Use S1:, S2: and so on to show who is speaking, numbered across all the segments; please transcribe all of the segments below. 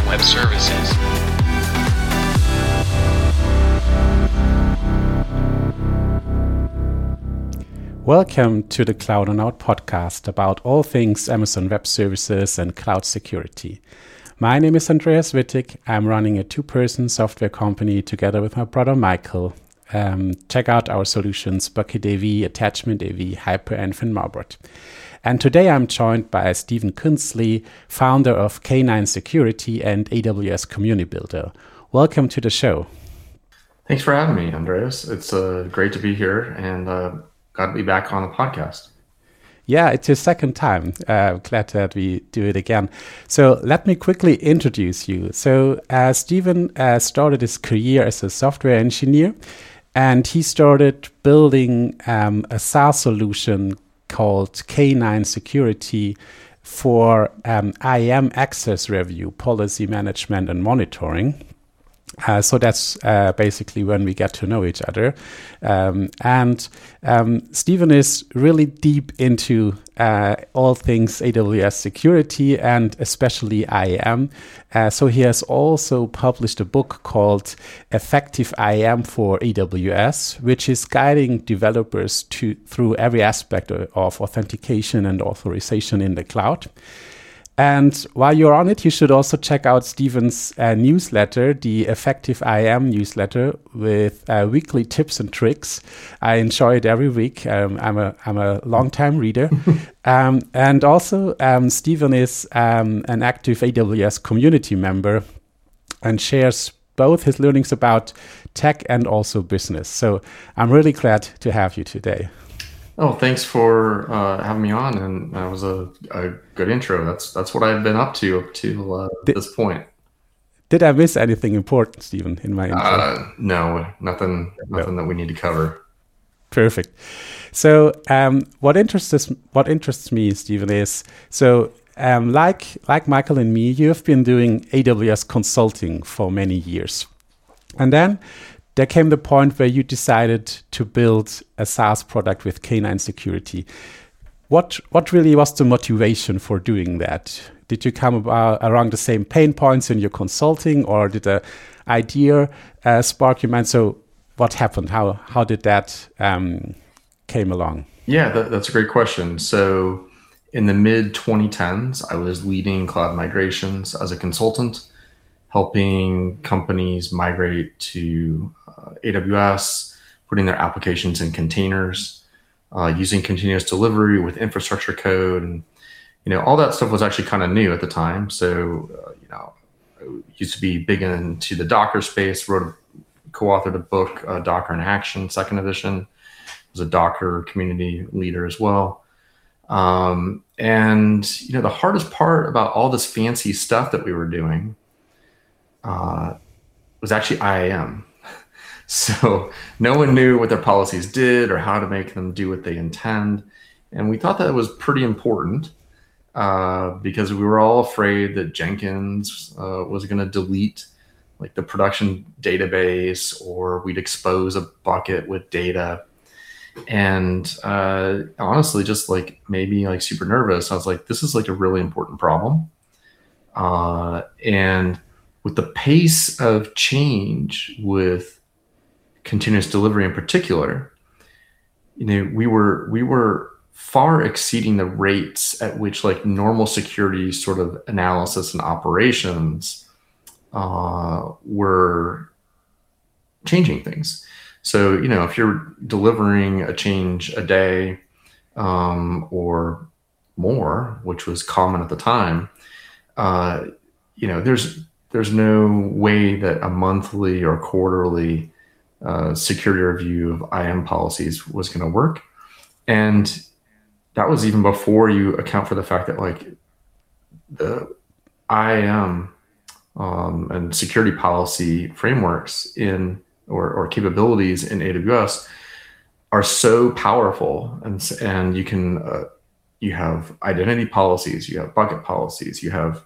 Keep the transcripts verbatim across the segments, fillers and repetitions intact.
S1: Web Services.
S2: Welcome to the Cloud on Out podcast about all things Amazon Web Services and cloud security. My name is Andreas Wittig. I'm running a two-person software company together with my brother Michael. Um, check out our solutions, Bucket A V, Attachment A V, HyperEnv, and Marbot. And today I'm joined by Stephen Künzli, founder of K nine Security and A W S Community Builder. Welcome to the show.
S3: Thanks for having me, Andreas. It's uh, great to be here and uh, glad to be back on the podcast.
S2: Yeah, it's your second time. Uh, glad that we do it again. So let me quickly introduce you. So uh, Stephen uh, started his career as a software engineer, and he started building um, a SaaS solution called K nine Security for um, I A M access review, policy management, and monitoring. Uh, so that's uh, basically when we get to know each other. Um, and um, Stephen is really deep into uh, all things A W S security and especially I A M. Uh, so he has also published a book called Effective I A M for A W S, which is guiding developers to through every aspect of authentication and authorization in the cloud. And while you're on it, you should also check out Stephen's uh, newsletter, the Effective I A M newsletter, with uh, weekly tips and tricks. I enjoy it every week. Um, I'm a I'm a long-time reader. um, and also, um, Stephen is um, an active A W S community member and shares both his learnings about tech and also business. So I'm really glad to have you today.
S3: Oh, thanks for uh, having me on, and that was a, a good intro. That's that's what I've been up to up to uh, did, this point.
S2: Did I miss anything important, Stephen, in my intro?
S3: Uh, no, nothing, nothing no. that we need to cover.
S2: Perfect. So, um, what interests what interests me, Stephen, is so um, like like Michael and me, you have been doing A W S consulting for many years, and then there came the point where you decided to build a SaaS product with K nine Security. What what really was the motivation for doing that? Did you come about around the same pain points in your consulting, or did the idea uh, spark your mind? So what happened? How how did that um, came along?
S3: Yeah, that, that's a great question. So in the mid twenty tens, I was leading cloud migrations as a consultant, helping companies migrate to uh, A W S, putting their applications in containers, uh, using continuous delivery with infrastructure code. And, you know, all that stuff was actually kind of new at the time. So, uh, you know, I used to be big into the Docker space, wrote, a, co-authored a book, uh, Docker in Action, second edition. Was a Docker community leader as well. Um, and, you know, the hardest part about all this fancy stuff that we were doing Uh, was actually I A M. So no one knew what their policies did or how to make them do what they intend. And we thought that was pretty important uh, because we were all afraid that Jenkins uh, was going to delete like the production database, or we'd expose a bucket with data. And uh, honestly, just like maybe like super nervous. I was like, this is like a really important problem. Uh, and with the pace of change with continuous delivery in particular, you know, we were we were far exceeding the rates at which like normal security sort of analysis and operations uh, were changing things. So, you know, if you're delivering a change a day um, or more, which was common at the time, uh, you know, there's There's no way that a monthly or quarterly uh, security review of I A M policies was going to work. And that was even before you account for the fact that like the I A M um, and security policy frameworks in or, or capabilities in A W S are so powerful. And, and you can, uh, you have identity policies, you have bucket policies, you have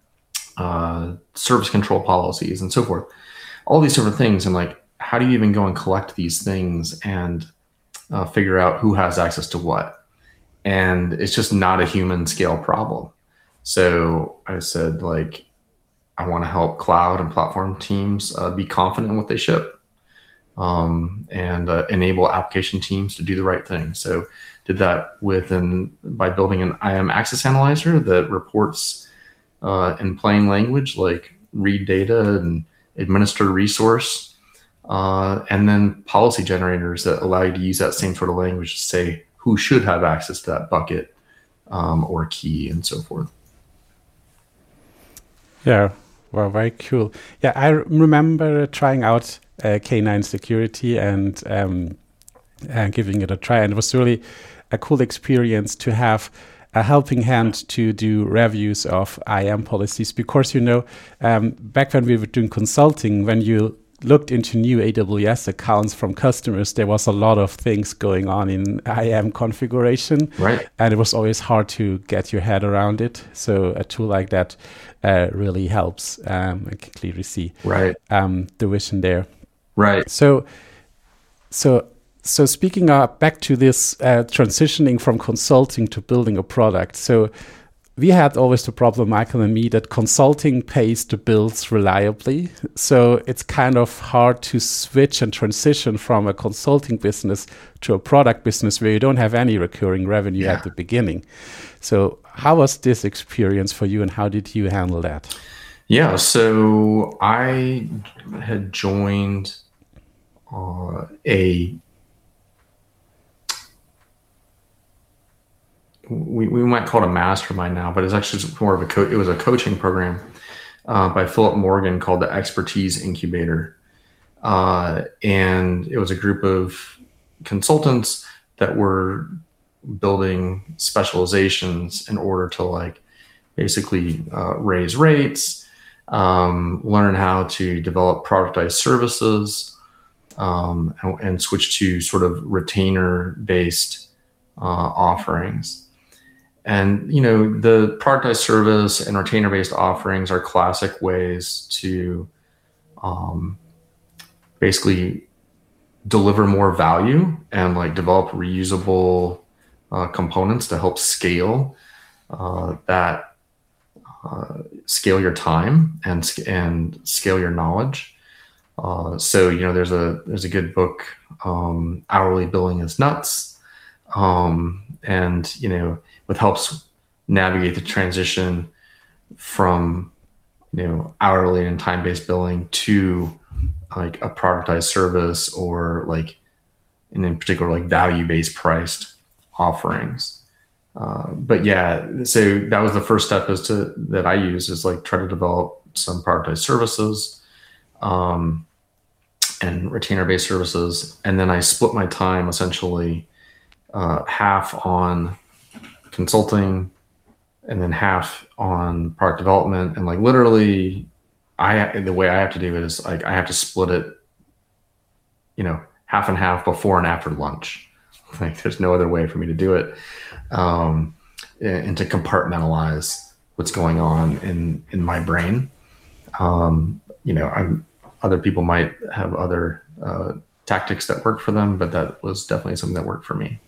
S3: Uh, service control policies and so forth, all these sort of things. And like, how do you even go and collect these things and uh, figure out who has access to what? And it's just not a human scale problem. So I said, like, I want to help cloud and platform teams uh, be confident in what they ship, um, and uh, enable application teams to do the right thing. So did that with an, by building an I A M access analyzer that reports uh, in plain language, like read data and administer resource, uh, and then policy generators that allow you to use that same sort of language to say who should have access to that bucket um, or key and so forth.
S2: Yeah, well, very cool. Yeah, I remember trying out uh, K nine Security and um, uh, giving it a try, and it was really a cool experience to have a helping hand to do reviews of I A M policies, because, you know, um, back when we were doing consulting, when you looked into new A W S accounts from customers, there was a lot of things going on in I A M configuration,
S3: right?
S2: And it was always hard to get your head around it. So a tool like that uh, really helps. Um, I can clearly see
S3: right
S2: um, the vision there.
S3: Right.
S2: So, so, so speaking of, back to this uh, transitioning from consulting to building a product. So we had always the problem, Michael and me, that consulting pays the bills reliably. So it's kind of hard to switch and transition from a consulting business to a product business where you don't have any recurring revenue yeah. at the beginning. So how was this experience for you, and how did you handle that?
S3: Yeah, so I had joined uh, a We, we might call it a mastermind now, but it's actually more of a co- it was a coaching program uh, by Philip Morgan called the Expertise Incubator, uh, and it was a group of consultants that were building specializations in order to like basically uh, raise rates, um, learn how to develop productized services, um, and, and switch to sort of retainer-based uh, offerings. And, you know, the productized service and retainer-based offerings are classic ways to um, basically deliver more value and like develop reusable uh, components to help scale uh, that, uh, scale your time and and scale your knowledge. Uh, so, you know, there's a there's a good book, um, Hourly Billing is Nuts, um, and you know. It helps navigate the transition from, you know, hourly and time-based billing to like a productized service or like, and in particular, like value-based priced offerings. Uh, but yeah, so that was the first step is to that I use is like try to develop some productized services um, and retainer-based services, and then I split my time essentially uh, half on consulting and then half on product development. And like literally I the way I have to do it is like I have to split it, you know, half and half before and after lunch. Like there's no other way for me to do it, um, and to compartmentalize what's going on in in my brain. Um, you know, I'm other people might have other uh, tactics that work for them, but that was definitely something that worked for me.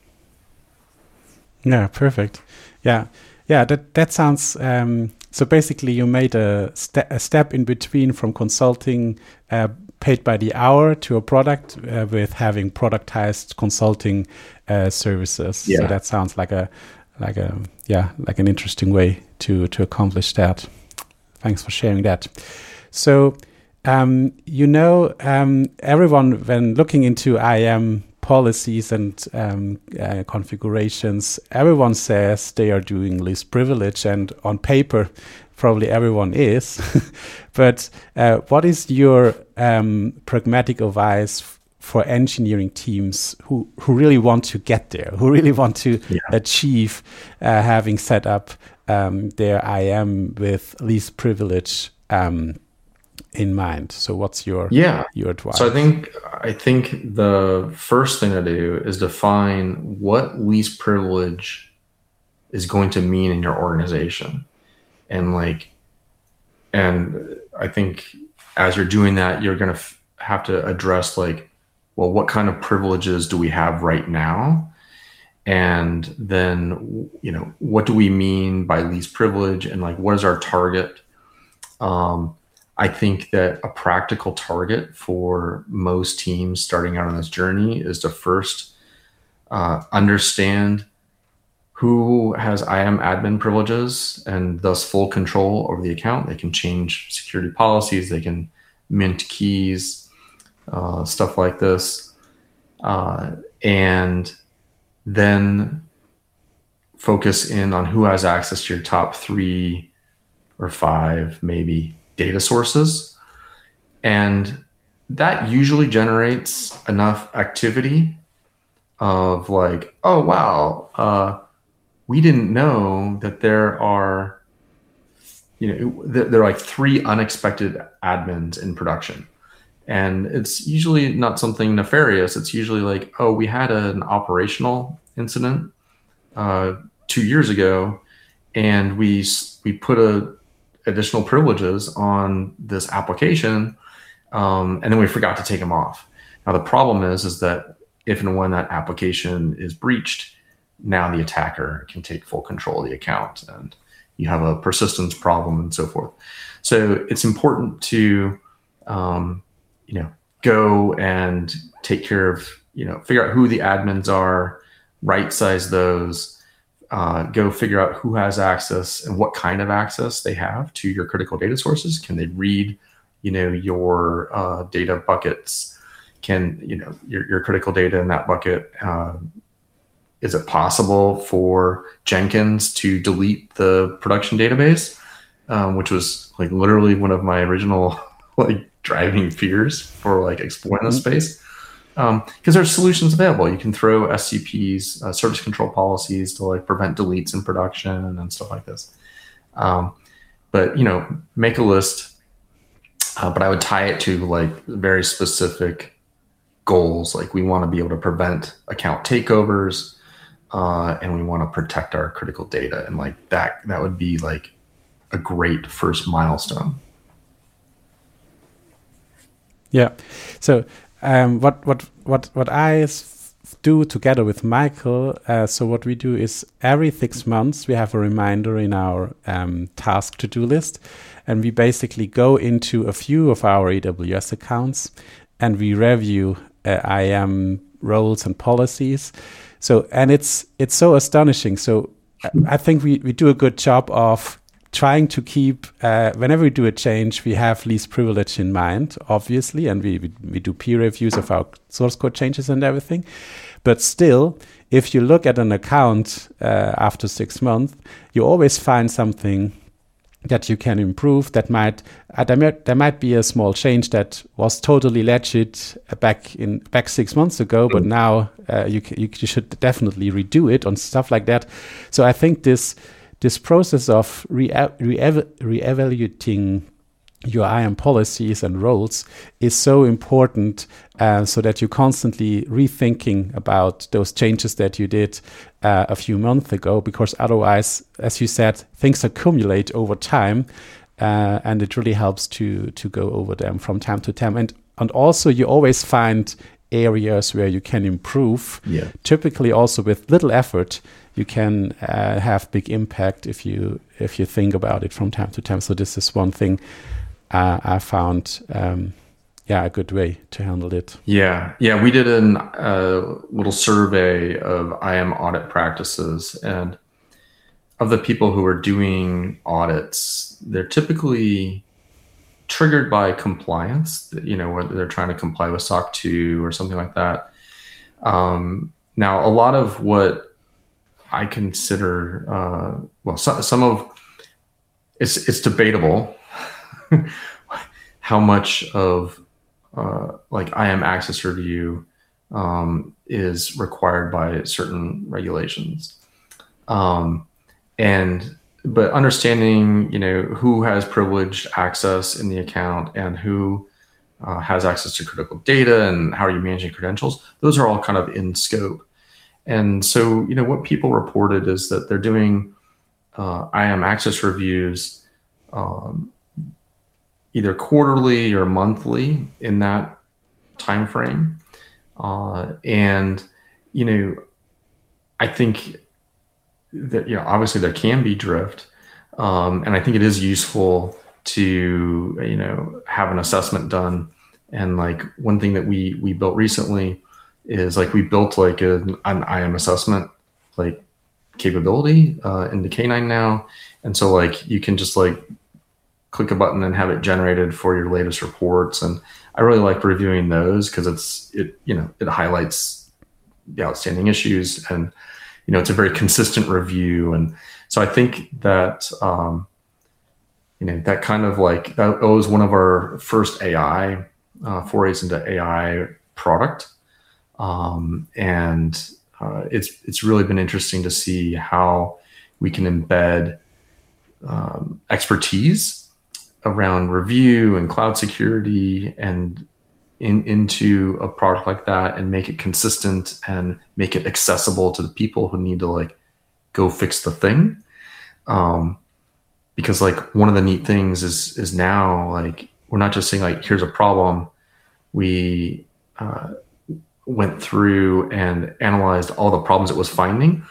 S2: Yeah, perfect. Yeah, yeah. That that sounds. Um, so basically, you made a, ste- a step in between from consulting uh, paid by the hour to a product uh, with having productized consulting uh, services.
S3: Yeah.
S2: So that sounds like a like a yeah like an interesting way to to accomplish that. Thanks for sharing that. So um, you know, um, everyone when looking into I A M policies and um, uh, configurations, everyone says they are doing least privilege, and on paper, probably everyone is. But uh, what is your um, pragmatic advice f- for engineering teams who, who really want to get there, who really want to yeah. achieve uh, having set up um, their I A M with least privilege um, in mind? So what's your
S3: yeah
S2: your advice?
S3: So I think I think the first thing to do is define what least privilege is going to mean in your organization, and like, and I think as you're doing that, you're going to f- have to address like, well, what kind of privileges do we have right now, and then you know what do we mean by least privilege, and like what is our target. Um, I think that a practical target for most teams starting out on this journey is to first uh, understand who has I A M admin privileges and thus full control over the account. They can change security policies, they can mint keys, uh, stuff like this. Uh, and then focus in on who has access to your top three or five, maybe, data sources. And that usually generates enough activity of like, oh, wow, uh, we didn't know that there are, you know, there are like three unexpected admins in production. And it's usually not something nefarious. It's usually like, oh, we had an operational incident uh, two years ago, and we we put a additional privileges on this application, um, and then we forgot to take them off. Now the problem is, is that if and when that application is breached, now the attacker can take full control of the account, and you have a persistence problem and so forth. So it's important to, um, you know, go and take care of, you know, figure out who the admins are, right size those, uh, go figure out who has access and what kind of access they have to your critical data sources. Can they read, you know, your uh, data buckets? Can, you know, your, your critical data in that bucket, uh, is it possible for Jenkins to delete the production database, um, which was like literally one of my original like driving fears for like exploring mm-hmm. this space? Um, because there's solutions available. You can throw S C Ps, uh, service control policies, to like prevent deletes in production and stuff like this. Um, but you know, make a list. Uh, but I would tie it to like very specific goals. Like we want to be able to prevent account takeovers. Uh, and we want to protect our critical data, and like that, that would be like a great first milestone.
S2: Yeah. So um, what what what what I s- do together with Michael. Uh, so what we do is every six months we have a reminder in our um, task to-do list, and we basically go into a few of our A W S accounts, and we review uh, I A M roles and policies. So, and it's it's so astonishing. So I think we, we do a good job of trying to keep, uh, whenever we do a change, we have least privilege in mind, obviously, and we, we, we do peer reviews of our source code changes and everything. But still, if you look at an account uh, after six months, you always find something that you can improve. That might uh, there, might there might be a small change that was totally legit back in back six months ago, but now uh, you, you you should definitely redo it on stuff like that. So I think this this process of re re-evaluating your I A M policies and roles is so important, uh, so that you're constantly rethinking about those changes that you did uh, a few months ago, because otherwise, as you said, things accumulate over time, uh, and it really helps to to go over them from time to time. And and also you always find areas where you can improve.
S3: Yeah.
S2: Typically also with little effort, you can uh, have big impact if you if you think about it from time to time. So this is one thing Uh, I found, um, yeah, a good way to handle it.
S3: Yeah, yeah, we did a uh, little survey of I A M audit practices, and of the people who are doing audits, they're typically triggered by compliance. You know, whether they're trying to comply with S O C two or something like that. Um, now, a lot of what I consider, uh, well, so, some of it's it's debatable. How much of uh, like I A M access review um, is required by certain regulations, um, and but understanding, you know, who has privileged access in the account and who uh, has access to critical data and how are you managing credentials, those are all kind of in scope. And so, you know, what people reported is that they're doing uh, I A M access reviews um, either quarterly or monthly in that time frame. Uh, and, you know, I think that, you know, obviously there can be drift. Um, and I think it is useful to, you know, have an assessment done. And like one thing that we we built recently is like we built like a, an I A M assessment like capability uh, in the K nine now. And so like you can just like click a button and have it generated for your latest reports. And I really like reviewing those because it's it you know it highlights the outstanding issues, and you know it's a very consistent review. And so I think that um, you know that kind of like that was one of our first A I uh, forays into A I product, um, and uh, it's it's really been interesting to see how we can embed um, expertise around review and cloud security and in, into a product like that, and make it consistent and make it accessible to the people who need to like go fix the thing. Um, because like one of the neat things is, is now like, we're not just saying like, here's a problem. We uh, went through and analyzed all the problems it was finding,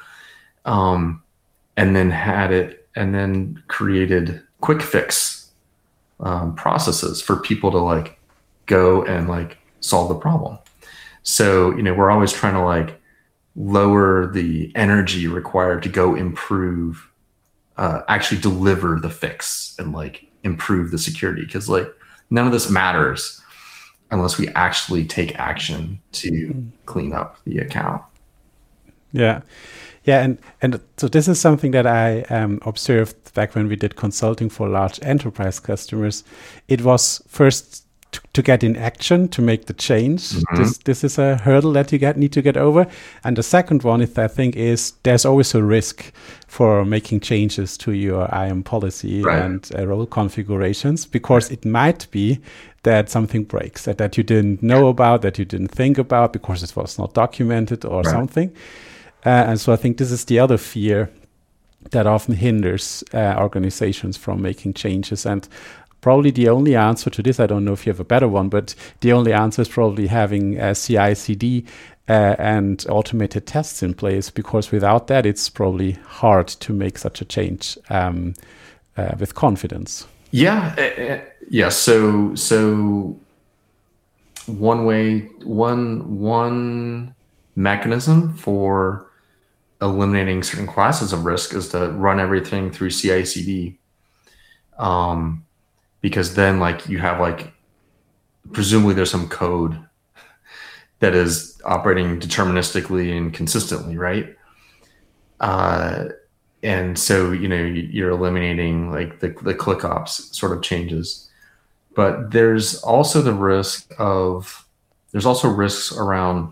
S3: um, and then had it, and then created quick fix Um, processes for people to like go and like solve the problem. So, you know, we're always trying to like lower the energy required to go improve, uh, actually deliver the fix and like improve the security. Cause like none of this matters unless we actually take action to clean up the account.
S2: Yeah. Yeah, and, and so this is something that I um, observed back when we did consulting for large enterprise customers. It was first to, to get in action, to make the change. Mm-hmm. This this is a hurdle that you get need to get over. And the second one, is, I think, is there's always a risk for making changes to your I A M policy right. and uh, role configurations, because it might be that something breaks, that, that you didn't know about, that you didn't think about because it was not documented or right. something. Uh, and so I think this is the other fear that often hinders uh, organizations from making changes. And probably the only answer to this, I don't know if you have a better one, but the only answer is probably having a C I C D uh, and automated tests in place, because without that, it's probably hard to make such a change um, uh, with confidence.
S3: Yeah. Uh, yeah. So, so one way, one, one mechanism for eliminating certain classes of risk is to run everything through C I C D. Um, because then like you have like, presumably there's some code that is operating deterministically and consistently, right? Uh, and so, you know, you're eliminating like the, the click ops sort of changes, but there's also the risk of, there's also risks around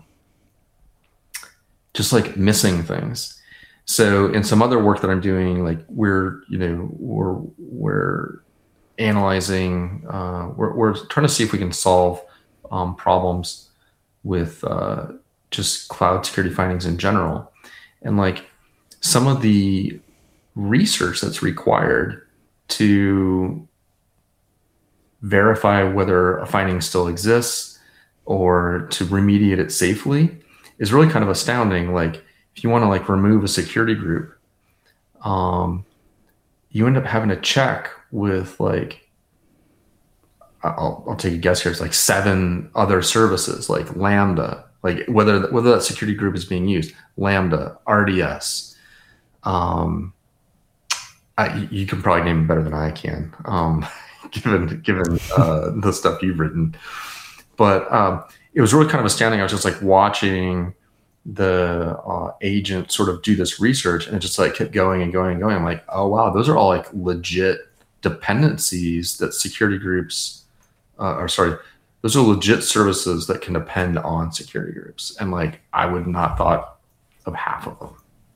S3: just like missing things. So in some other work that I'm doing, like we're, you know, we're, we're analyzing, uh, we're, we're trying to see if we can solve um, problems with uh, just cloud security findings in general. And like some of the research that's required to verify whether a finding still exists or to remediate it safely is really kind of astounding. Like if you want to like remove a security group, um, you end up having to check with like, I'll, I'll take a guess here. It's like seven other services, like Lambda, like whether, whether that security group is being used, Lambda, R D S. Um, I, you can probably name it better than I can, um, given, given uh, the stuff you've written. But um, it was really kind of astounding. I was just like watching the uh, agent sort of do this research, and it just like kept going and going and going. I'm like, oh wow, those are all like legit dependencies that security groups, uh, or sorry, those are legit services that can depend on security groups. And like, I would not thought of half of them.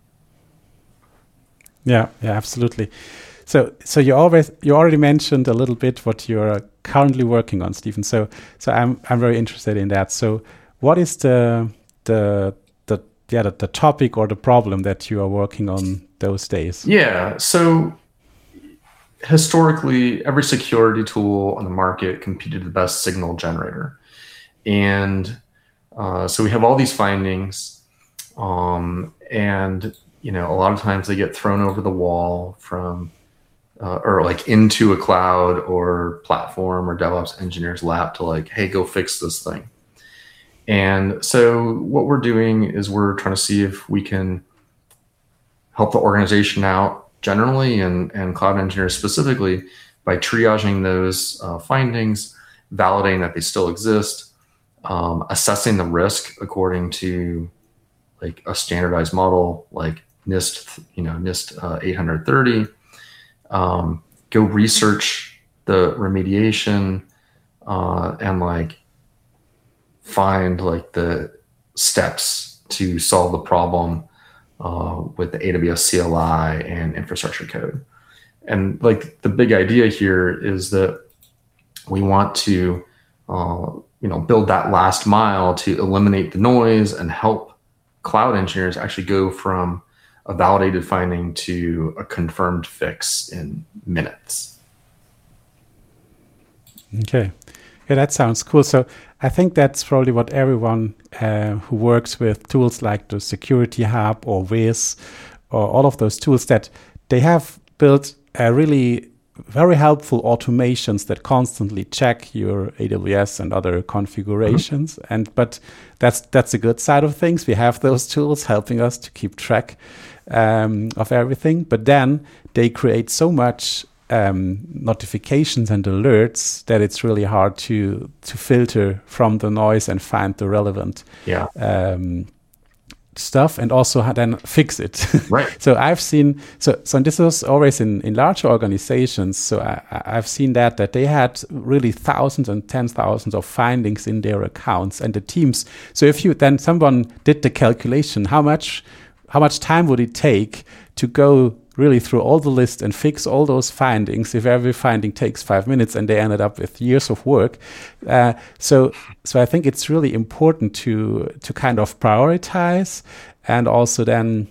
S2: Yeah, yeah, absolutely. So, so you always you already mentioned a little bit what you're currently working on, Stephen. So, so I'm I'm very interested in that. So, what is the the the yeah the, the topic or the problem that you are working on those days?
S3: Yeah. So, historically, every security tool on the market competed the best signal generator, and uh, so we have all these findings, um, and you know, a lot of times they get thrown over the wall from uh, or like into a cloud or platform or DevOps engineer's lap to like, hey, go fix this thing. And so what we're doing is we're trying to see if we can help the organization out generally and, and cloud engineers specifically by triaging those uh, findings, validating that they still exist, um, assessing the risk according to like a standardized model like NIST, you know, NIST uh, eight thirty. Um, go research the remediation uh, and like find like the steps to solve the problem uh, with the A W S C L I and infrastructure code. And like the big idea here is that we want to, uh, you know, build that last mile to eliminate the noise and help cloud engineers actually go from a validated finding to a confirmed fix in minutes.
S2: Okay. Yeah, that sounds cool. So I think that's probably what everyone uh, who works with tools like the Security Hub or Wiz or all of those tools, that they have built a really very helpful automations that constantly check your A W S and other configurations. Mm-hmm. And but that's that's a good side of things. We have those tools helping us to keep track um, of everything. But then they create so much um, notifications and alerts that it's really hard to to filter from the noise and find the relevant
S3: yeah.
S2: um, stuff, and also then fix it.
S3: Right.
S2: So I've seen, so so this was always in, in large organizations. So I, I've seen that, that they had really thousands and tens thousands of findings in their accounts and the teams. So if you, then someone did the calculation, how much, how much time would it take to go really through all the list and fix all those findings if every finding takes five minutes and they ended up with years of work. Uh, so so I think it's really important to to kind of prioritize and also then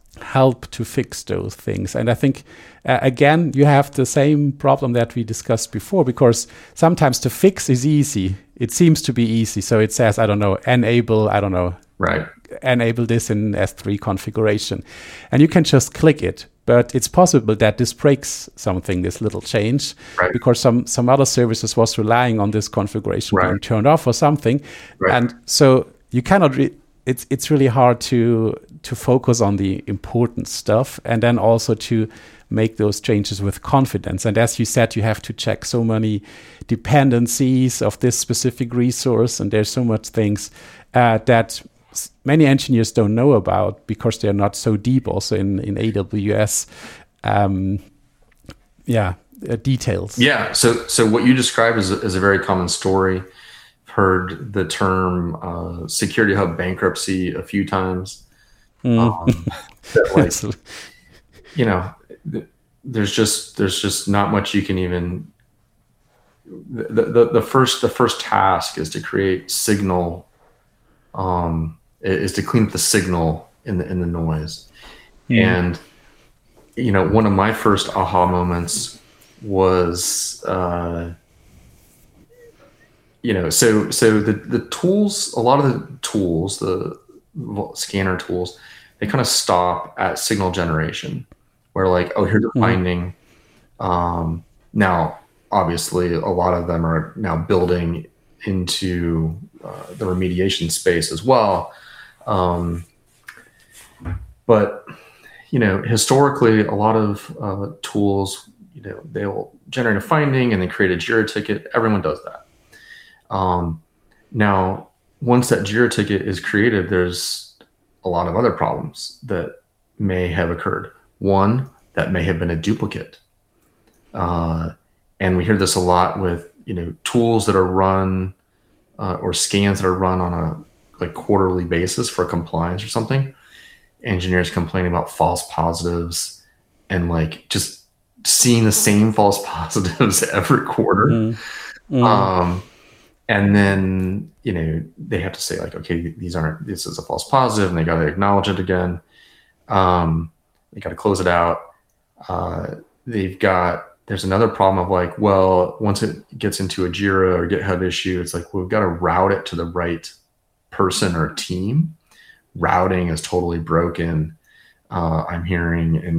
S2: help to fix those things. And I think, uh, again, you have the same problem that we discussed before, because sometimes the fix is easy. It seems to be easy. So it says, I don't know, enable, I don't know,
S3: right.
S2: enable this in S three configuration. And you can just click it. But it's possible that this breaks something, this little change, right. because some, some other services was relying on this configuration right. being turned off or something. Right. And so you cannot, re- it's it's really hard to to focus on the important stuff and then also to make those changes with confidence. And as you said, you have to check so many dependencies of this specific resource, and there's so much things uh, that many engineers don't know about because they're not so deep also in, in A W S um, yeah, uh, details.
S3: Yeah, so so what you described is, is a very common story. I've heard the term uh, Security Hub bankruptcy a few times. Mm. Um, that like, you know, th- there's just there's just not much you can even. The the, the first the first task is to create signal. Um, is to clean up the signal in the in the noise. Mm. And you know, one of my first aha moments was uh, you know, so so the the tools, a lot of the tools, the scanner tools, they kind of stop at signal generation, where like, oh, here's a mm. finding. Um, now, obviously, a lot of them are now building into uh, the remediation space as well. Um, but, you know, historically, a lot of uh, tools, you know, they'll generate a finding and then create a Jira ticket. Everyone does that. Um, now, once that Jira ticket is created, there's a lot of other problems that may have occurred. One, that may have been a duplicate. Uh, and we hear this a lot with, you know, tools that are run uh, or scans that are run on a like quarterly basis for compliance or something. Engineers complaining about false positives and like just seeing the same false positives every quarter. Mm. Mm. Um, and then, you know, they have to say like, okay, these aren't, this is a false positive, and they got to acknowledge it again. Um, they got to close it out. Uh, they've got, there's another problem of like, well, once it gets into a Jira or GitHub issue, it's like, well, we've got to route it to the right person or team. Routing is totally broken. Uh, I'm hearing, and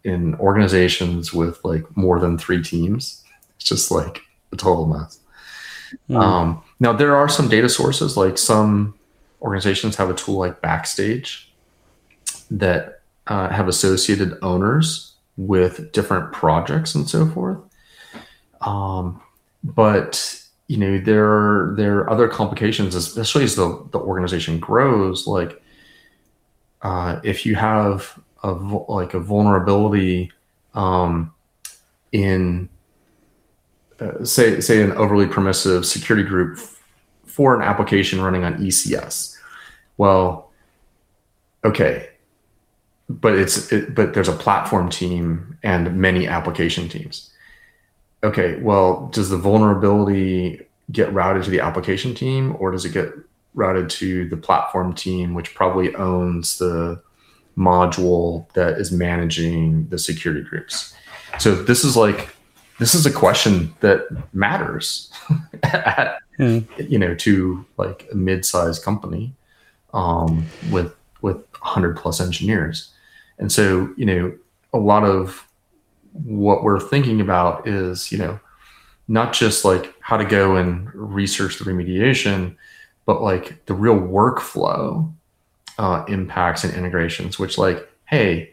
S3: in organizations with like more than three teams, it's just like a total mess. Mm. Um, now there are some data sources, like some organizations have a tool like Backstage that uh, have associated owners with different projects and so forth. Um, but you know, there are, there are other complications, especially as the, the organization grows. Like uh, if you have a like a vulnerability um, in uh, say say an overly permissive security group f- for an application running on E C S, well, okay. But it's it, but there's a platform team and many application teams. Okay, well, does the vulnerability get routed to the application team, or does it get routed to the platform team, which probably owns the module that is managing the security groups? So this is like this is a question that matters at, mm. you know, to like a mid-sized company um, with with one hundred plus engineers. And so, you know, a lot of what we're thinking about is, you know, not just like how to go and research the remediation, but like the real workflow uh, impacts and integrations, which like, hey,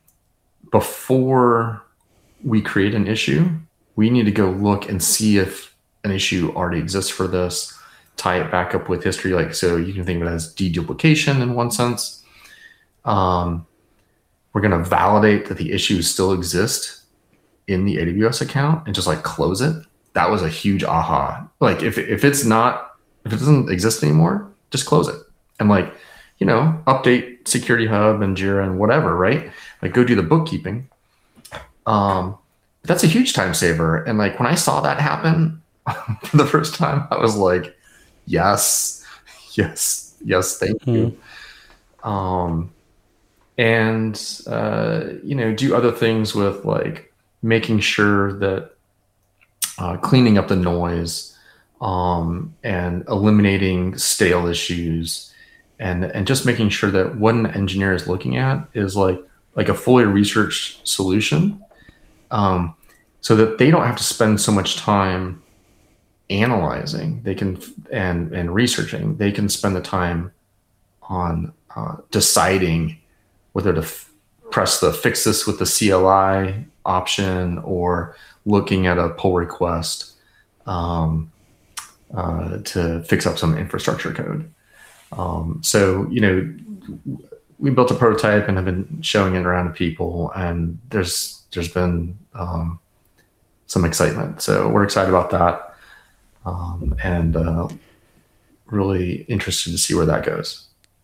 S3: before we create an issue, we need to go look and see if an issue already exists for this, tie it back up with history. Like, so you can think of it as deduplication in one sense. Um, we're going to validate that the issues still exist in the A W S account and just like close it. That was a huge aha. Like if, if it's not, if it doesn't exist anymore, just close it. And like, you know, update Security Hub and Jira and whatever, right? Like go do the bookkeeping. Um, that's a huge time saver. And like, when I saw that happen for the first time, I was like, yes, yes, yes. Thank mm-hmm. you. Um, and, uh, you know, do other things with like making sure that uh, cleaning up the noise um, and eliminating stale issues and, and just making sure that what an engineer is looking at is like, like a fully researched solution um, so that they don't have to spend so much time analyzing they can and, and researching. They can spend the time on uh, deciding whether to f- press the fix this with the C L I option or looking at a pull request um, uh, to fix up some infrastructure code. Um, so, you know, we built a prototype and have been showing it around to people, and there's there's been um, some excitement. So we're excited about that um, and uh, really interested to see where that goes.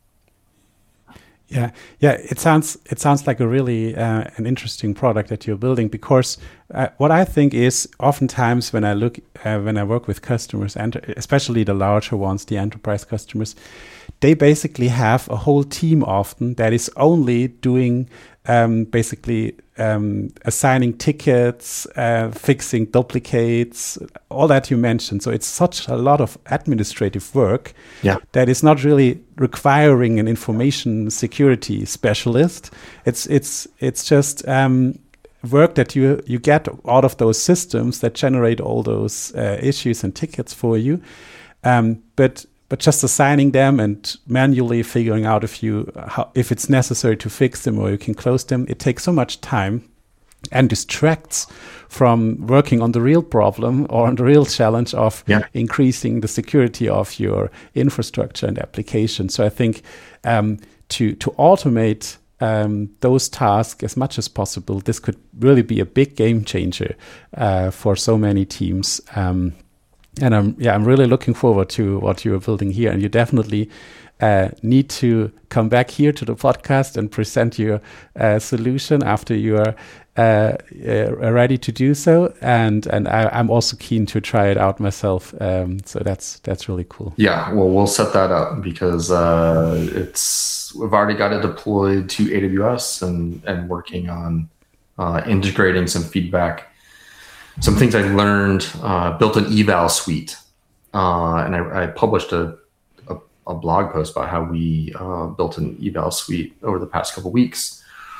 S2: Yeah, yeah. It sounds it sounds like a really uh, an interesting product that you're building, because uh, what I think is oftentimes when I look uh, when I work with customers, and especially the larger ones, the enterprise customers, they basically have a whole team often that is only doing um, basically um, assigning tickets, uh, fixing duplicates, all that you mentioned. So it's such a lot of administrative work
S3: yeah.
S2: that is not really requiring an information security specialist. It's it's it's just um, work that you you get out of those systems that generate all those uh, issues and tickets for you, um, but. But just assigning them and manually figuring out if you how, if it's necessary to fix them or you can close them, it takes so much time and distracts from working on the real problem or on the real challenge of
S3: yeah.
S2: increasing the security of your infrastructure and application. So I think um, to to automate um, those tasks as much as possible, this could really be a big game changer uh, for so many teams. Um, And I'm yeah, I'm really looking forward to what you are building here. And you definitely uh, need to come back here to the podcast and present your uh, solution after you are uh, uh, ready to do so. And and I, I'm also keen to try it out myself. Um, so that's that's really cool.
S3: Yeah, well, we'll set that up because uh, it's we've already got it deployed to A W S and and working on uh, integrating some feedback. Some things I learned, uh, built an eval suite, uh, and I, I published a, a, a blog post about how we uh, built an eval suite over the past couple of weeks.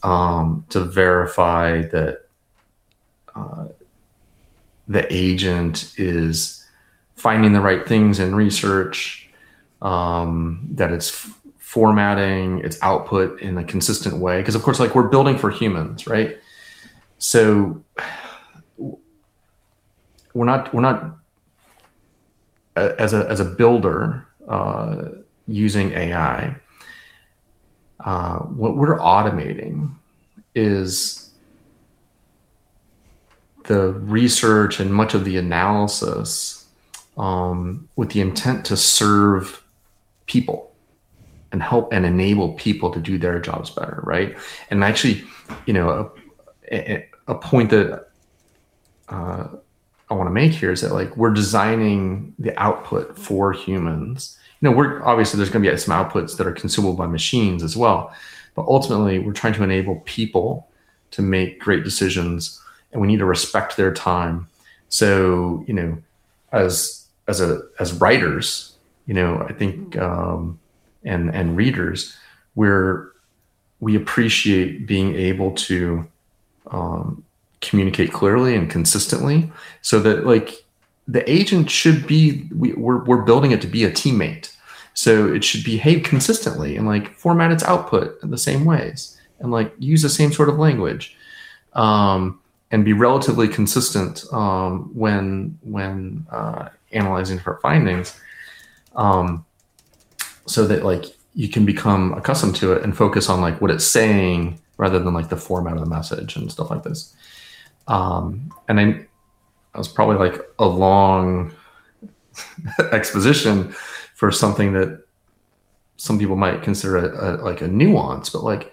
S3: um, to verify that uh, the agent is finding the right things in research, um, that it's f- formatting its output in a consistent way. Because of course, like we're building for humans, right? So we're not we're not as a as a builder uh, using A I. Uh, what we're automating is the research and much of the analysis um, with the intent to serve people and help and enable people to do their jobs better, right? And actually, you know, a, a point that uh, I want to make here is that like we're designing the output for humans. You know, we're obviously there's going to be some outputs that are consumable by machines as well, but ultimately we're trying to enable people to make great decisions, and we need to respect their time. So, you know, as as a as writers, you know, I think um, and and readers, we're we appreciate being able to um, communicate clearly and consistently, so that like the agent should be we, we're we're building it to be a teammate. So it should behave consistently and like format its output in the same ways and like use the same sort of language, um, and be relatively consistent um, when when uh, analyzing her findings, um, so that like you can become accustomed to it and focus on like what it's saying rather than like the format of the message and stuff like this. Um, and I, I was probably like a long exposition for something that some people might consider a, a, like a nuance, but like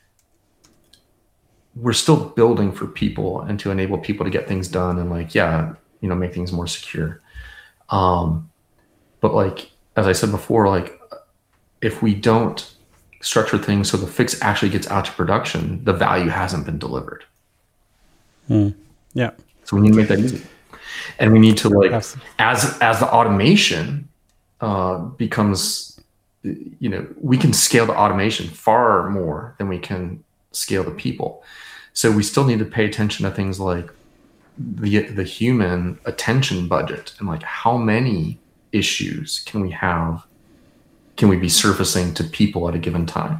S3: we're still building for people and to enable people to get things done and like, yeah, you know, make things more secure. Um, but like, as I said before, like if we don't structure things so the fix actually gets out to production, the value hasn't been delivered.
S2: Mm. Yeah.
S3: So we need to make that easy. And we need to like, yes. as, as the automation uh, becomes, you know, we can scale the automation far more than we can scale the people. So we still need to pay attention to things like the, the human attention budget and like how many issues can we have, can we be surfacing to people at a given time?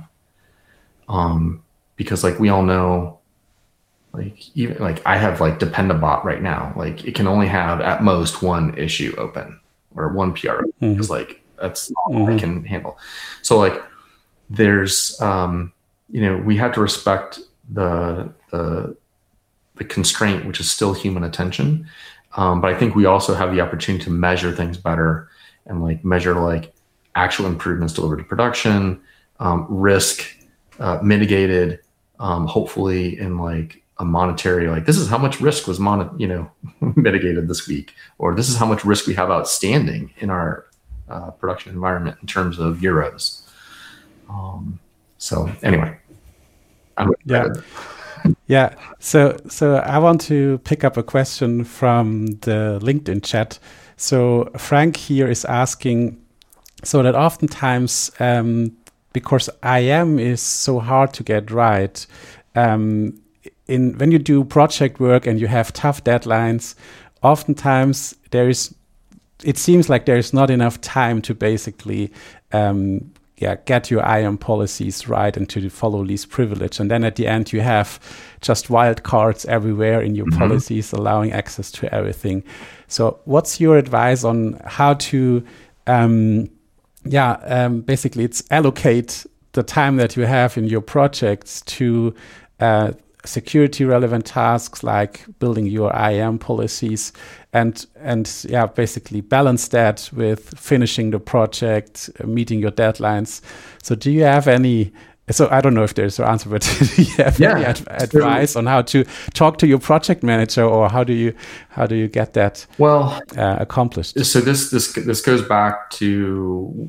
S3: Um, because like we all know, like even like I have like Dependabot right now, like it can only have at most one issue open or one P R O, because mm-hmm. like that's all mm-hmm. I can handle. So like there's um, you know, we have to respect the the the constraint, which is still human attention. Um, but I think we also have the opportunity to measure things better and like measure like actual improvements delivered to production, um, risk uh, mitigated, um, hopefully in like a monetary, like this is how much risk was mon- you know, mitigated this week, or this is how much risk we have outstanding in our uh, production environment in terms of euros. Um, so anyway, I'm
S2: yeah. Yeah. So, so I want to pick up a question from the LinkedIn chat. So Frank here is asking, so that oftentimes, um, because I M is so hard to get right, um, in when you do project work and you have tough deadlines, oftentimes there is, it seems like there is not enough time to basically, um, yeah, get your I A M policies right and to follow least privilege. And then at the end, you have just wildcards everywhere in your mm-hmm. policies, allowing access to everything. So what's your advice on how to, um, yeah, um, basically it's allocate the time that you have in your projects to uh, security relevant tasks like building your I A M policies and and yeah basically balance that with finishing the project, uh, meeting your deadlines. So do you have any, so I don't know if there's an answer, but do you have yeah, any ad- advice on how to talk to your project manager, or how do you how do you get that
S3: well
S2: uh, accomplished?
S3: So this this this goes back to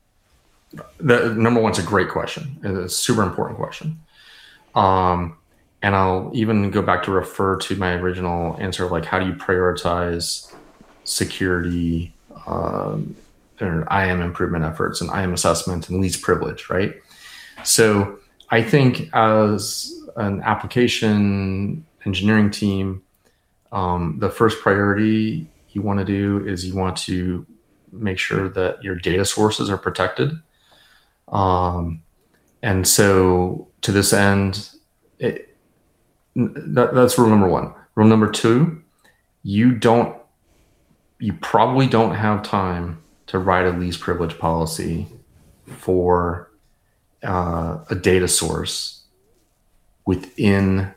S3: the number one. It's a great question. It's a super important question. Um, And I'll even go back to refer to my original answer of like, how do you prioritize security um, or I A M improvement efforts and I A M assessment and least privilege, right? So I think as an application engineering team, um, the first priority you want to do is you want to make sure that your data sources are protected. Um, and so to this end, it, that, that's rule number one. Rule number two, you don't, you probably don't have time to write a least privilege policy for uh, a data source within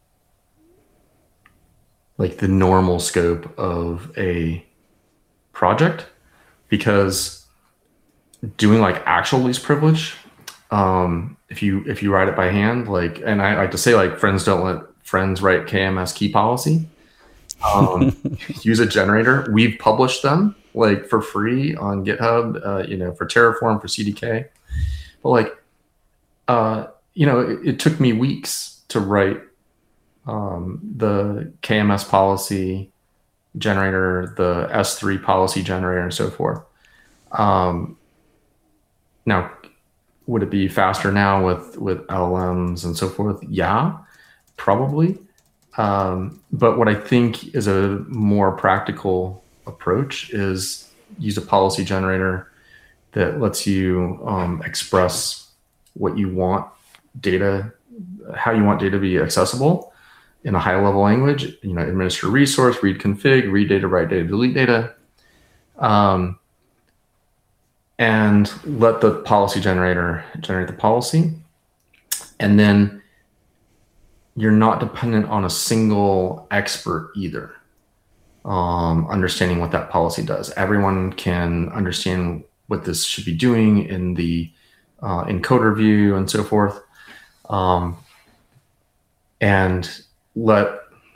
S3: like the normal scope of a project, because doing like actual least privilege, um, if you if you write it by hand, like, and I like to say like friends don't let friends write K M S key policy. Um, use a generator. We've published them like for free on GitHub, uh, you know, for Terraform, for C D K. But like, uh, you know, it, it took me weeks to write um, the K M S policy generator, the S three policy generator, and so forth. Um, now, would it be faster now with, with L L Ms and so forth? Yeah, probably. Um, but what I think is a more practical approach is use a policy generator that lets you um, express what you want data, how you want data to be accessible in a high level language, you know, administer resource, read config, read data, write data, delete data, um, and let the policy generator generate the policy. And then you're not dependent on a single expert either, um, understanding what that policy does. Everyone can understand what this should be doing in the uh, encoder view and so forth. Um, and let,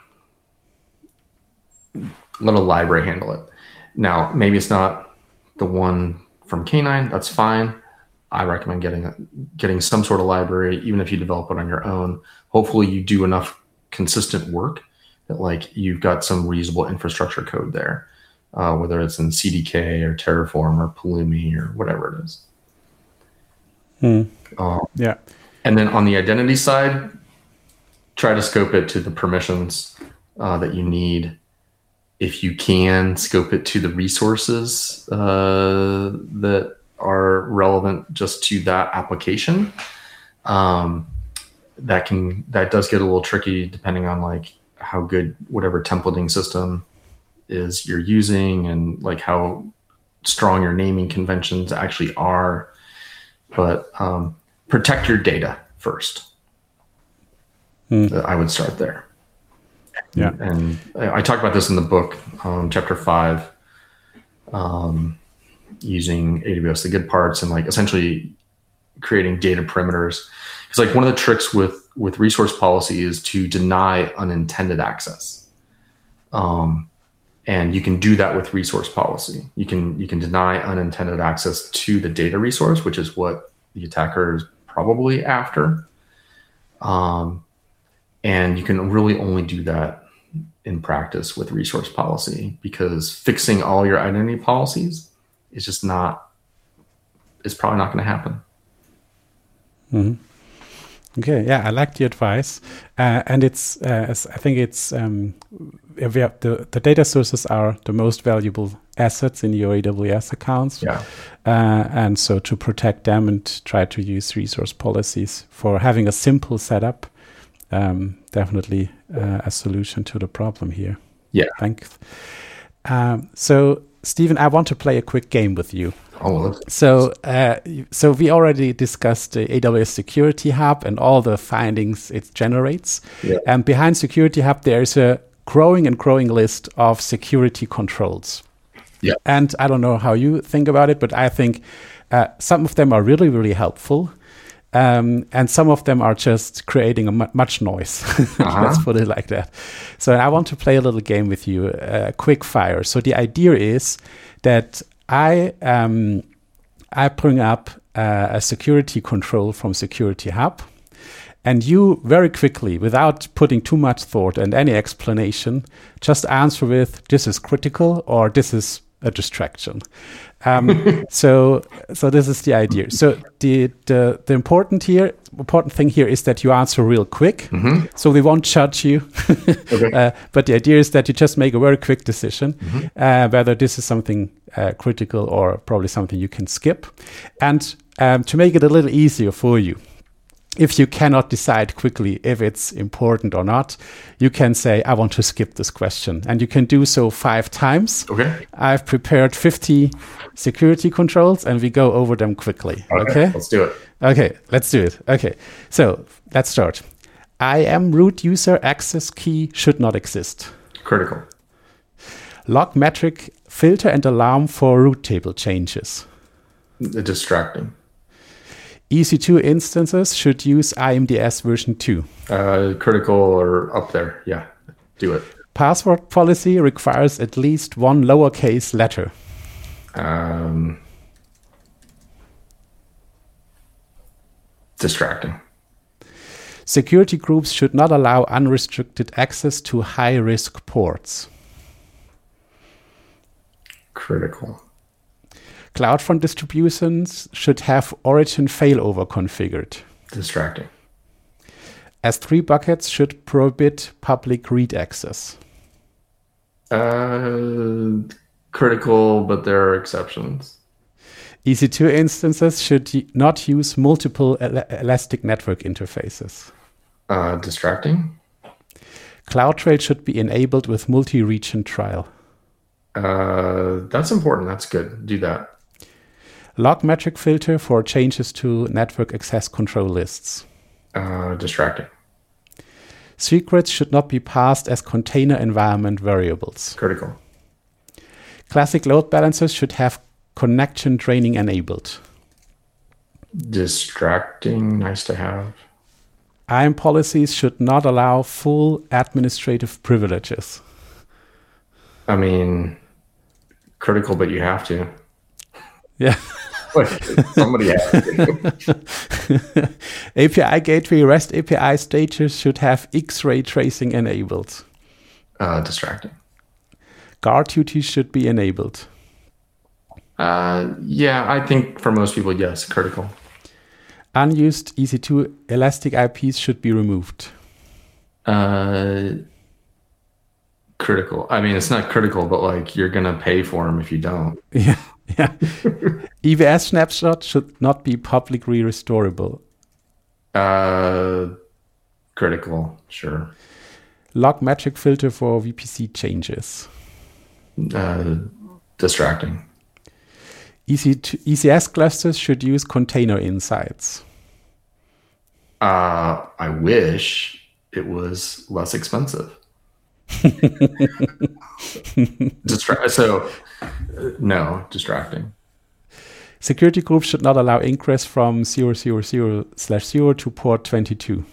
S3: let a library handle it. Now, maybe it's not the one from K nine, that's fine. I recommend getting getting some sort of library, even if you develop it on your own. Hopefully you do enough consistent work that like you've got some reasonable infrastructure code there, uh, whether it's in C D K or Terraform or Pulumi or whatever it is.
S2: Hmm.
S3: Um,
S2: yeah.
S3: And then on the identity side, try to scope it to the permissions uh, that you need. If you can, scope it to the resources uh, that are relevant just to that application. Um, that can, that does get a little tricky depending on like how good whatever templating system is you're using and like how strong your naming conventions actually are. But um, protect your data first. Hmm. I would start there.
S2: Yeah.
S3: And I talk about this in the book, um, chapter five, um, using A W S, the good parts, and like essentially creating data perimeters. It's like one of the tricks with, with resource policy is to deny unintended access. Um, and you can do that with resource policy. You can, you can deny unintended access to the data resource, which is what the attacker is probably after. Um, and you can really only do that in practice with resource policy, because fixing all your identity policies is just not, it's probably not going to happen.
S2: Mm-hmm. Okay. Yeah. I like the advice. Uh, and it's, uh, I think it's, um, if we have the, the data sources are the most valuable assets in your A W S accounts.
S3: Yeah.
S2: Uh, and so to protect them and try to use resource policies for having a simple setup, um, definitely uh, a solution to the problem here.
S3: Yeah.
S2: Thanks. Um, so, Stephen, I want to play a quick game with you.
S3: Oh, well,
S2: so, uh, so we already discussed the A W S Security Hub and all the findings it generates.
S3: Yeah.
S2: And behind Security Hub, there is a growing and growing list of security controls.
S3: Yeah.
S2: And I don't know how you think about it, but I think uh, some of them are really, really helpful. Um, and some of them are just creating a mu- much noise. Uh-huh. Let's put it like that. So I want to play a little game with you, uh, quick fire. So the idea is that I um, I bring up uh, a security control from Security Hub, and you very quickly, without putting too much thought and any explanation, just answer with, this is critical, or this is a distraction. Um, so, so this is the idea. So the, the the important here, important thing here is that you answer real quick.
S3: Mm-hmm.
S2: So we won't judge you,
S3: Okay.
S2: uh, but the idea is that you just make a very quick decision
S3: Mm-hmm.
S2: uh, whether this is something uh, critical or probably something you can skip. And um, to make it a little easier for you, if you cannot decide quickly if it's important or not, you can say, I want to skip this question. And you can do so five times.
S3: Okay.
S2: I've prepared fifty security controls and we go over them quickly.
S3: Okay.
S2: Okay?
S3: Let's do it.
S2: Okay, let's do it. Okay, so let's start. I am root user access key should not exist.
S3: Critical.
S2: Log metric filter and alarm for root table changes.
S3: Distracting.
S2: E C two instances should use I M D S version two.
S3: Uh, critical or up there. Yeah. Do it.
S2: Password policy requires at least one lowercase letter.
S3: Um, distracting.
S2: Security groups should not allow unrestricted access to high-risk ports.
S3: Critical.
S2: CloudFront distributions should have origin failover configured.
S3: Distracting.
S2: S three buckets should prohibit public read access.
S3: Uh, critical, but there are exceptions.
S2: E C two instances should y- not use multiple el- elastic network interfaces.
S3: Uh, distracting.
S2: CloudTrail should be enabled with multi-region trial.
S3: Uh, that's important. That's good. Do that.
S2: Log metric filter for changes to network access control lists.
S3: Uh, distracting.
S2: Secrets should not be passed as container environment variables.
S3: Critical.
S2: Classic load balancers should have connection draining enabled.
S3: Distracting. Nice to have.
S2: I A M policies should not allow full administrative privileges.
S3: I mean, critical, but you have to.
S2: Yeah.
S3: Like, somebody has to.
S2: A P I gateway REST A P I stages should have X-ray tracing enabled.
S3: Uh, distracting.
S2: Guard duties should be enabled.
S3: Uh, yeah, I think for most people, yes, critical.
S2: Unused E C two elastic I Ps should be removed.
S3: Uh, critical. I mean, it's not critical, but like you're gonna pay for them if you don't.
S2: Yeah, yeah. E V S snapshot should not be publicly restorable.
S3: Uh, critical, sure.
S2: Log metric filter for V P C changes.
S3: Uh, distracting.
S2: E C two, E C S clusters should use container insights.
S3: Uh, I wish it was less expensive. Distra- so, uh, no, distracting.
S2: Security groups should not allow ingress from zero zero zero slash zero to port twenty-two.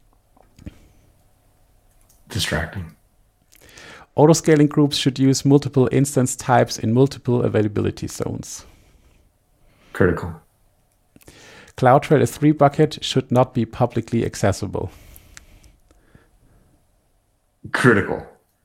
S3: Distracting.
S2: Autoscaling groups should use multiple instance types in multiple availability zones.
S3: Critical.
S2: CloudTrail S three bucket should not be publicly accessible.
S3: Critical.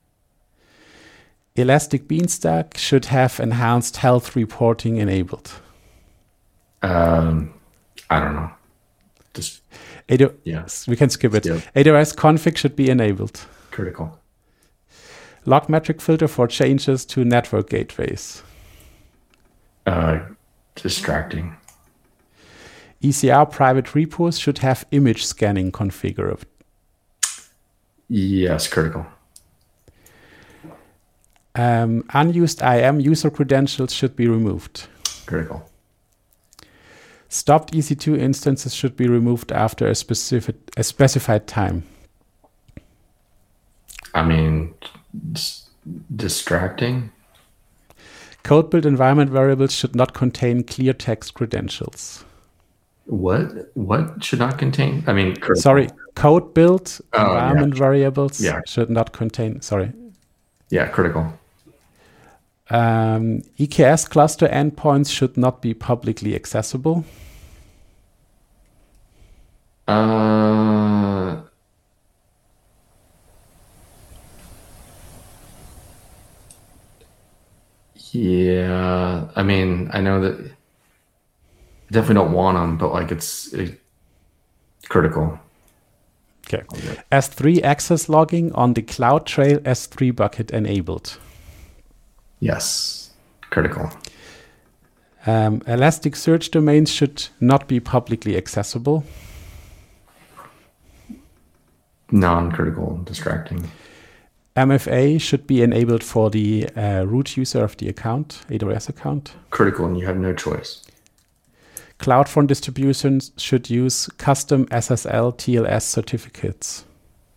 S2: Elastic Beanstalk should have enhanced health reporting enabled.
S3: Um, I don't know. Just
S2: A W-
S3: yeah,
S2: We can skip it.
S3: Skip.
S2: A W S config should be enabled.
S3: critical.
S2: Log metric filter for changes to network gateways.
S3: Uh, distracting.
S2: E C R private repos should have image scanning configured.
S3: Yes, critical.
S2: Um, unused I A M user credentials should be removed.
S3: Critical.
S2: Stopped E C two instances should be removed after a specific a specified time.
S3: I mean, dis- distracting.
S2: Code build environment variables should not contain clear text credentials.
S3: What? What should not contain? I mean, critical.
S2: Sorry, code build
S3: Oh, yeah.
S2: environment variables
S3: Yeah.
S2: should not contain. Sorry.
S3: Yeah, critical.
S2: Um, E K S cluster endpoints should not be publicly accessible.
S3: Uh, Yeah, I mean, I know that I definitely don't want them, but like it's, it's critical.
S2: Okay. S three access logging on the CloudTrail S three bucket enabled.
S3: Yes, critical.
S2: Um, Elasticsearch domains should not be publicly accessible.
S3: Non-critical, distracting.
S2: M F A should be enabled for the uh, root user of the account, A W S account.
S3: Critical, and you have no choice.
S2: CloudFront distributions should use custom S S L T L S certificates.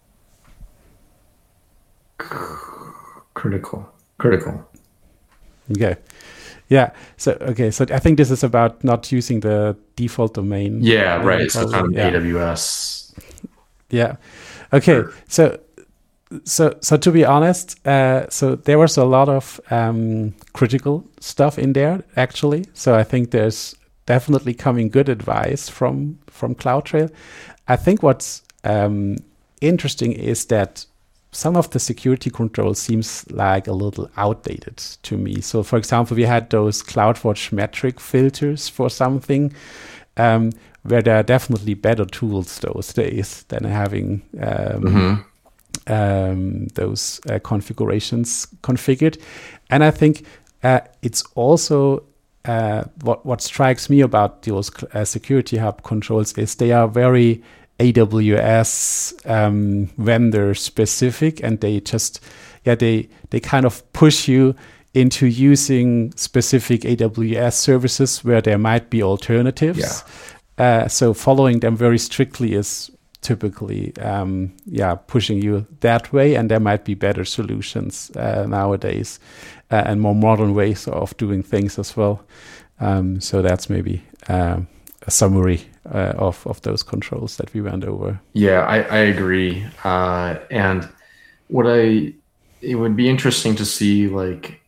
S3: Critical, critical.
S2: Okay. Yeah. So, okay. So I think this is about not using the default domain.
S3: Yeah, right. So
S2: probably,
S3: kind of
S2: yeah.
S3: A W S.
S2: Yeah. Okay. Sure. So, so, so to be honest, uh, so there was a lot of um, critical stuff in there, actually. So I think there's definitely coming good advice from from CloudTrail. I think what's um, interesting is that some of the security control seems like a little outdated to me. So, for example, we had those CloudWatch metric filters for something, um, where there are definitely better tools those days than having um, mm-hmm. um, those uh, configurations configured. And I think uh, it's also uh, what what strikes me about those uh, Security Hub controls is they are very A W S um, vendor specific, and they just yeah they they kind of push you into using specific A W S services where there might be alternatives.
S3: Yeah.
S2: Uh, so following them very strictly is typically um, yeah pushing you that way, and there might be better solutions uh, nowadays uh, and more modern ways of doing things as well. Um, so that's maybe uh, a summary uh, of of those controls that we went over.
S3: Yeah, I, I agree. Uh, and what I it would be interesting to see, like,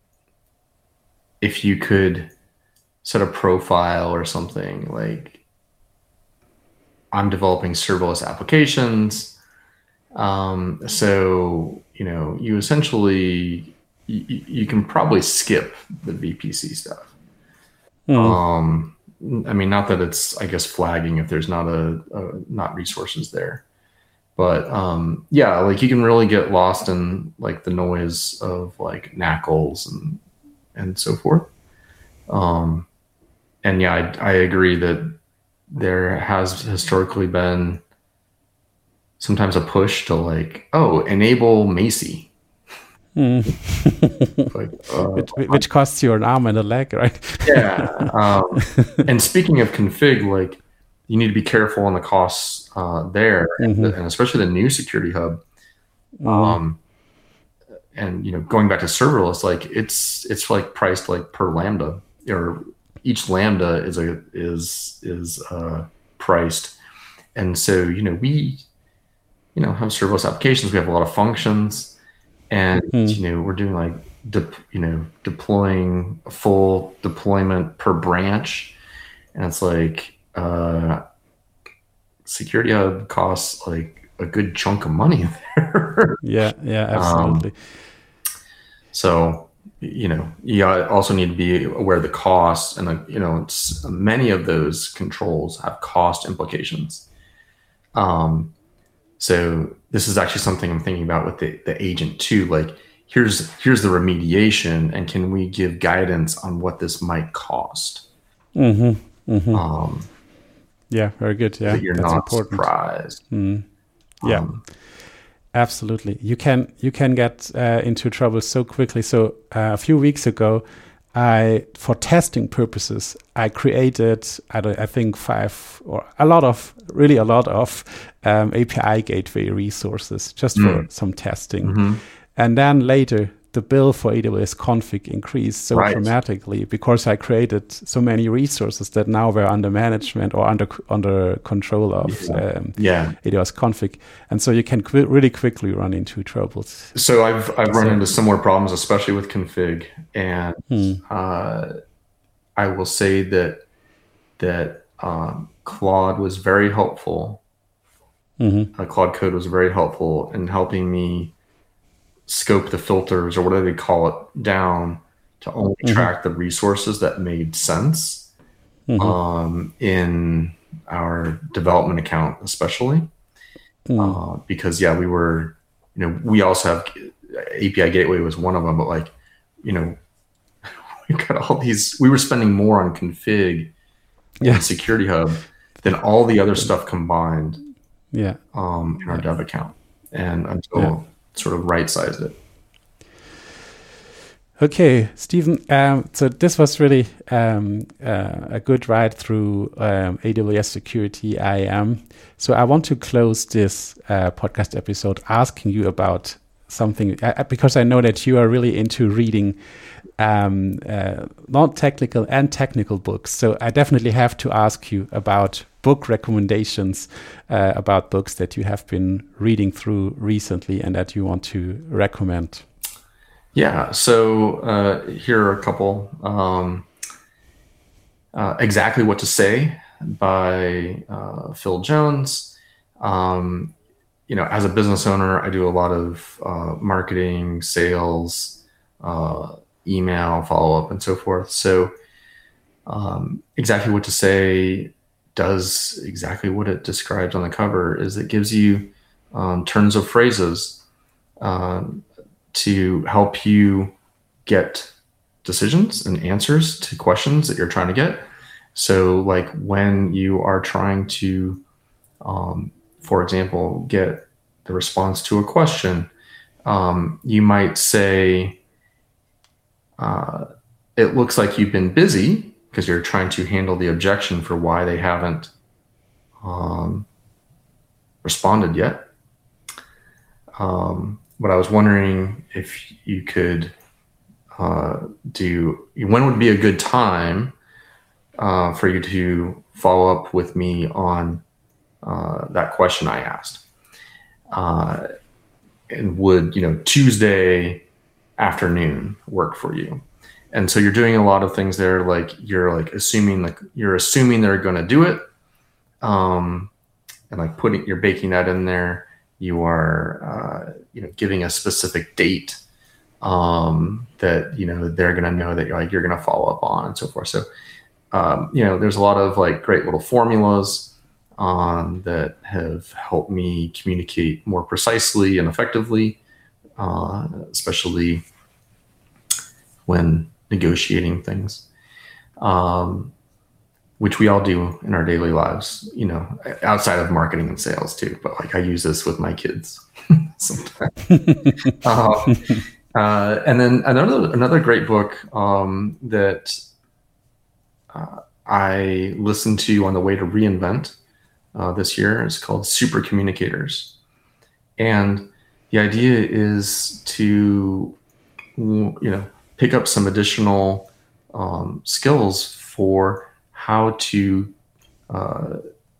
S3: if you could set a profile or something, like, I'm developing serverless applications. Um, so, you know, you essentially, you, you can probably skip the V P C stuff. Mm. Um, I mean, not that it's, I guess, flagging if there's not a, a not resources there, but um, yeah, like you can really get lost in like the noise of like N A C Ls and, and so forth. Um, and yeah, I, I agree that there has historically been sometimes a push to like, oh, enable Macie.
S2: Mm. like, uh, which, which costs you an arm and a leg, right?
S3: yeah. Um, and speaking of config, like you need to be careful on the costs uh, there, mm-hmm. and, and especially the new Security Hub. Mm. Um, and you know, going back to serverless, like it's it's like priced like per Lambda, or each Lambda is a is is uh, priced, and so you know we you know have serverless applications. We have a lot of functions, and mm. you know we're doing like de- you know deploying a full deployment per branch, and it's like uh, Security Hub costs like a good chunk of money there.
S2: yeah, yeah, absolutely.
S3: Um, so. You know, you also need to be aware of the costs, and uh, you know, it's, many of those controls have cost implications. Um, so this is actually something I'm thinking about with the, the agent too. Like, here's here's the remediation, and can we give guidance on what this might cost?
S2: Mm-hmm. Mm-hmm.
S3: Um,
S2: yeah, very good. Yeah,
S3: so that you're
S2: that's
S3: not
S2: important.
S3: surprised.
S2: Mm. Yeah. Um, Absolutely. You can you can get uh, into trouble so quickly. So uh, a few weeks ago, I, for testing purposes, I created, I, don't, I think five or a lot of, really a lot of um, A P I gateway resources just mm. for some testing. Mm-hmm. And then later, the bill for A W S config increased so right. dramatically because I created so many resources that now were under management or under under control of
S3: yeah.
S2: Um,
S3: yeah.
S2: A W S config, and so you can qu- really quickly run into troubles.
S3: So I've I've run so, into similar problems, especially with config, and hmm. uh, I will say that that um, Claude was very helpful. Mm-hmm. Uh, Claude Code was very helpful in helping me scope the filters or whatever they call it down to only
S2: Mhm.
S3: track the resources that made sense
S2: Mhm.
S3: um, in our development account, especially.
S2: Mm.
S3: Uh, because yeah, we were, you know, we also have A P I Gateway was one of them, but like, you know, we got all these. We were spending more on config
S2: Yeah.
S3: and Security Hub than all the other stuff combined
S2: Yeah.
S3: um, in our
S2: Yeah.
S3: dev account, and until
S2: Yeah.
S3: sort of right sized it.
S2: Okay, Stephen. Um, so this was really um, uh, a good ride through um, A W S Security I A M. So I want to close this uh, podcast episode asking you about something uh, because I know that you are really into reading um, uh, non-technical and technical books. So I definitely have to ask you about book recommendations, uh, about books that you have been reading through recently and that you want to recommend.
S3: Yeah, so uh, here are a couple. Um, uh, Exactly What to Say by uh, Phil Jones. Um, you know, as a business owner, I do a lot of uh, marketing, sales, uh, email follow up, and so forth. So, um, Exactly What to Say does exactly what it describes on the cover. Is it gives you um, turns of phrases um, to help you get decisions and answers to questions that you're trying to get. So, like when you are trying to, um, for example, get the response to a question, um, you might say, uh, it looks like you've been busy because you're trying to handle the objection for why they haven't um, responded yet. Um, but I was wondering if you could uh, do, when would be a good time uh, for you to follow up with me on uh, that question I asked? Uh, and would, you know, Tuesday afternoon work for you? And so you're doing a lot of things there, like you're like assuming like you're assuming they're going to do it, um, and like putting you're baking that in there. You are uh, you know giving a specific date um, that you know they're going to know that you're like you're going to follow up on and so forth. So um, you know there's a lot of like great little formulas um, that have helped me communicate more precisely and effectively, uh, especially when negotiating things, um, which we all do in our daily lives, you know, outside of marketing and sales too. But like I use this with my kids sometimes. uh, uh, and then another another great book um, that uh, I listened to on the way to reInvent uh, this year is called Super Communicators, and the idea is to you know pick up some additional um, skills for how to uh,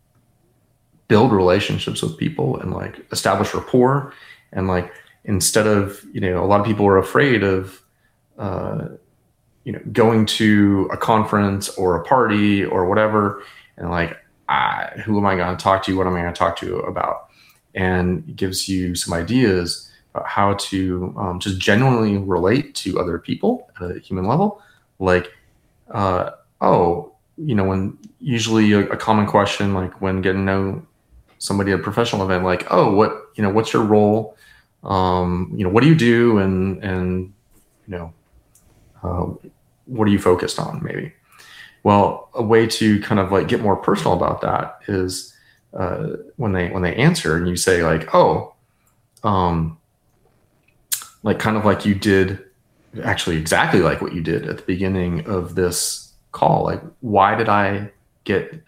S3: build relationships with people and like establish rapport. And like instead of you know a lot of people are afraid of uh, you know going to a conference or a party or whatever, and like I, who am I going to talk to? What am I going to talk to about? And it gives you some ideas about how to um, just genuinely relate to other people at a human level. Like, uh, oh, you know, when usually a, a common question, like when getting to know somebody at a professional event, like, oh, what, you know, what's your role? Um, you know, what do you do? And, and, you know, uh, what are you focused on maybe? Well, a way to kind of like get more personal about that is uh, when they, when they answer and you say like, oh, um, like kind of like you did, actually exactly like what you did at the beginning of this call. Like, why did I get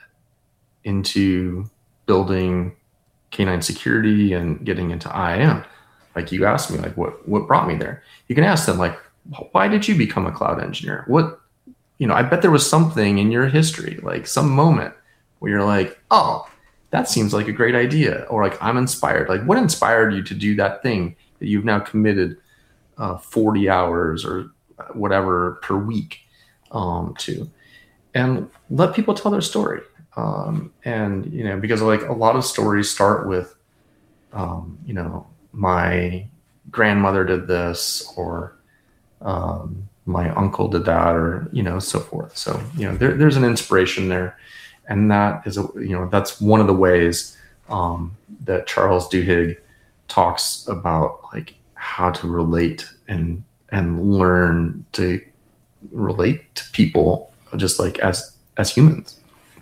S3: into building canine security and getting into I A M? Like you asked me, like what, what brought me there? You can ask them like, why did you become a cloud engineer? What, you know, I bet there was something in your history, like some moment where you're like, oh, that seems like a great idea. Or like, I'm inspired. Like what inspired you to do that thing that you've now committed uh, forty hours or whatever per week um, to? And let people tell their story. Um, and, you know, because like a lot of stories start with, um, you know, my grandmother did this, or, um, my uncle did that, or, you know, so forth. So, you know, there, there's an inspiration there. And that is, a, you know, that's one of the ways um, that Charles Duhigg talks about, like, how to relate and, and learn to relate to people just like as, as humans.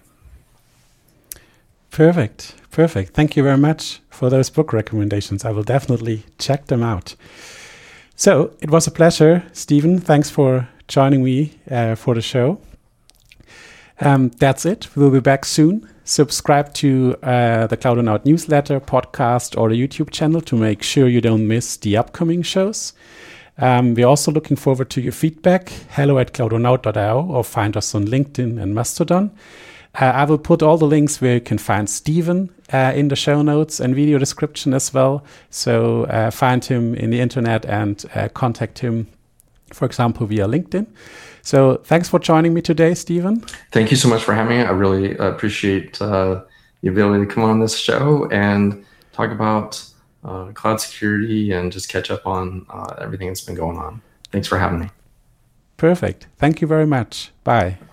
S2: Perfect. Perfect. Thank you very much for those book recommendations. I will definitely check them out. So it was a pleasure, Stephen. Thanks for joining me uh, for the show. Um, that's it. We'll be back soon. Subscribe to uh, the Cloudonaut newsletter, podcast, or the YouTube channel to make sure you don't miss the upcoming shows. Um, we're also looking forward to your feedback. Hello at cloudonaut dot i o, or find us on LinkedIn and Mastodon. Uh, I will put all the links where you can find Stephen uh, in the show notes and video description as well. So uh, find him in the internet and uh, contact him, for example, via LinkedIn. So thanks for joining me today, Stephen.
S3: Thank you so much for having me. I really appreciate uh, the ability to come on this show and talk about uh, cloud security and just catch up on uh, everything that's been going on. Thanks for having me.
S2: Perfect. Thank you very much. Bye.